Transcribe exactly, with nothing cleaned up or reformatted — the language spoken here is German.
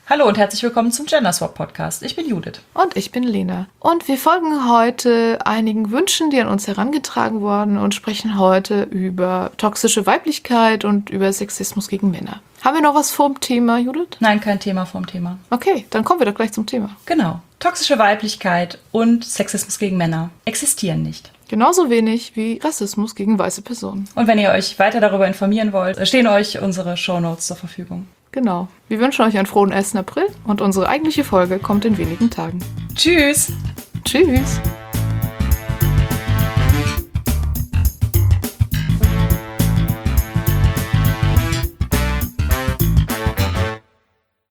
Hallo und herzlich willkommen zum Genderswap Podcast. Ich bin Judith. Und ich bin Lena. Und wir folgen heute einigen Wünschen, die an uns herangetragen wurden und sprechen heute über toxische Weiblichkeit und über Sexismus gegen Männer. Haben wir noch was vorm Thema, Judith? Nein, kein Thema vorm Thema. Okay, dann kommen wir doch gleich zum Thema. Genau. Toxische Weiblichkeit und Sexismus gegen Männer existieren nicht. Genauso wenig wie Rassismus gegen weiße Personen. Und wenn ihr euch weiter darüber informieren wollt, stehen euch unsere Shownotes zur Verfügung. Genau. Wir wünschen euch einen frohen ersten April und unsere eigentliche Folge kommt in wenigen Tagen. Tschüss! Tschüss!